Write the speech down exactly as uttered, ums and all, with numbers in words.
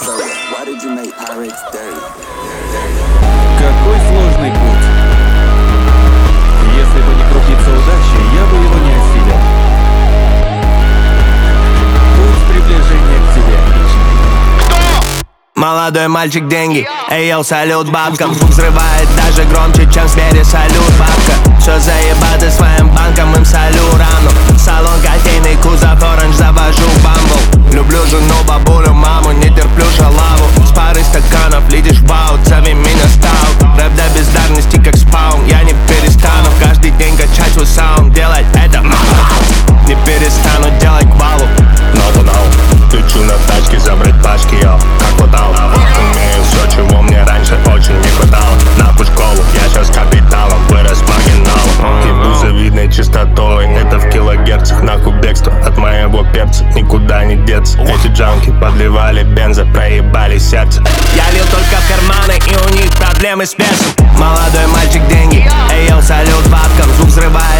Какой сложный путь. Если бы не крупица удачи, я бы его не осилил. Путь приближения к тебе. Молодой мальчик, деньги, эй, йоу, салют бабкам. Звук взрывает даже громче, чем в Сбере салют, бабка. Все заебаты своим банком, им солю рану. Салон кофейный, кузов оранж, завожу бамбл. Люблю жену, бабулю, маму, не терплю шалаву. С парой стаканов летишь в аут, зови меня стаут. Рэп до бездарности, как спаун, я не перестану каждый день качать свой саунд, делать это. Не перестану делать балу. No to no, лечу на тачке забрать пачки, йо, как водал. Умею все, чего мне раньше очень не хватало. Нахуй школу, я сейчас капиталом, вырос маргиналом. Ебу завидной чистотой, это в килогерцах. Нахуй бегство от моего перца, никуда не деться. Эти джанки подливали бенза, проебали сердце. Я лил только в карманы, и у них проблемы с весом. Молодой мальчик, деньги, эй, йоу, салют бабкам. Звук взрывает